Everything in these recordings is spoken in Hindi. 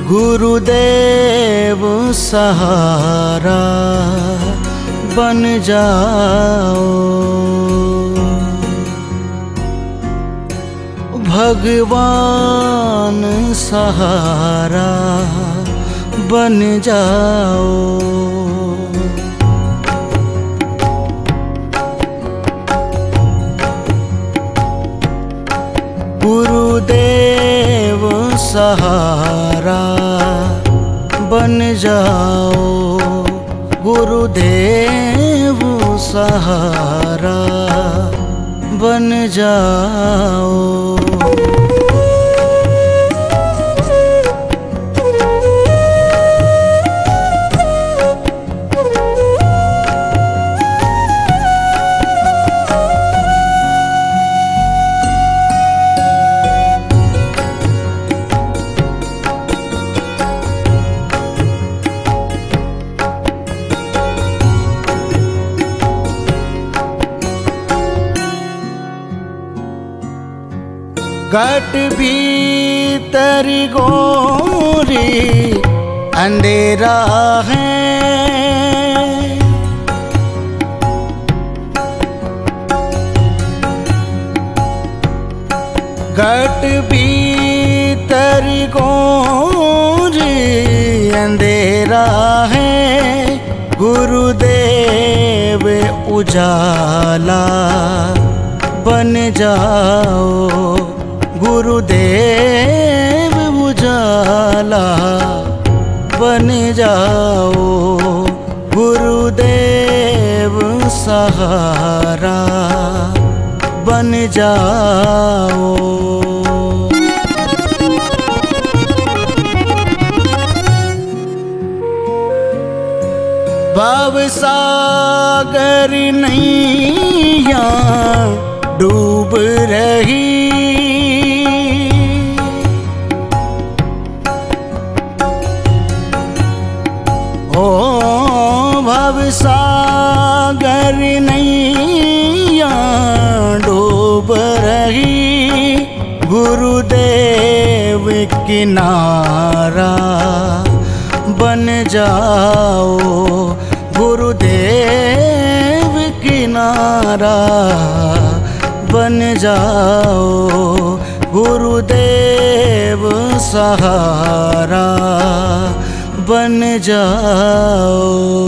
गुरुदेव सहारा बन जाओ, भगवान सहारा बन जाओ। गुरुदेव सहारा बन जाओ, गुरुदेव सहारा बन जाओ। घट भीतर गोरी अंधेरा है, घट भीतर गोरी अंधेरा है, गुरुदेव उजाला बन जाओ, गुरुदेव उजाला बन जाओ। गुरुदेव सहारा बन जाओ। भव सागर नैया डूब रही, ओ भव सागर नैया डूब रही, गुरुदेव किनारा बन जाओ, गुरुदेव किनारा बन जाओ। गुरुदेव सहारा बन जाओ।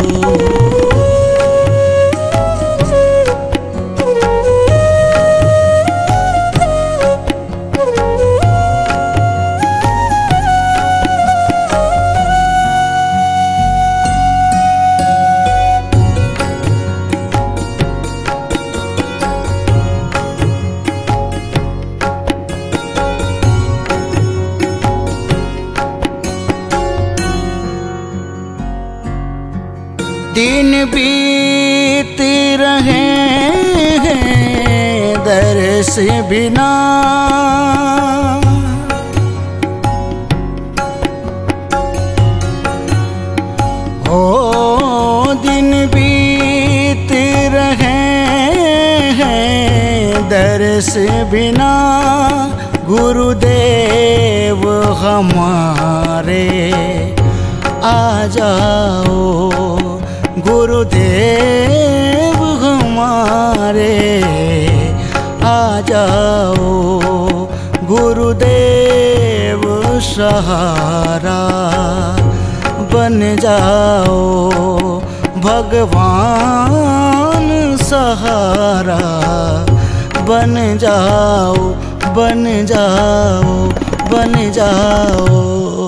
दिन बीत रहे हैं दर्श बिना, ओ दिन बीत रहे हैं दर्श बिना, गुरुदेव हमारे आ जाओ, गुरुदेव हमारे आ जाओ। गुरुदेव सहारा बन जाओ, भगवान सहारा बन जाओ, बन जाओ, बन जाओ।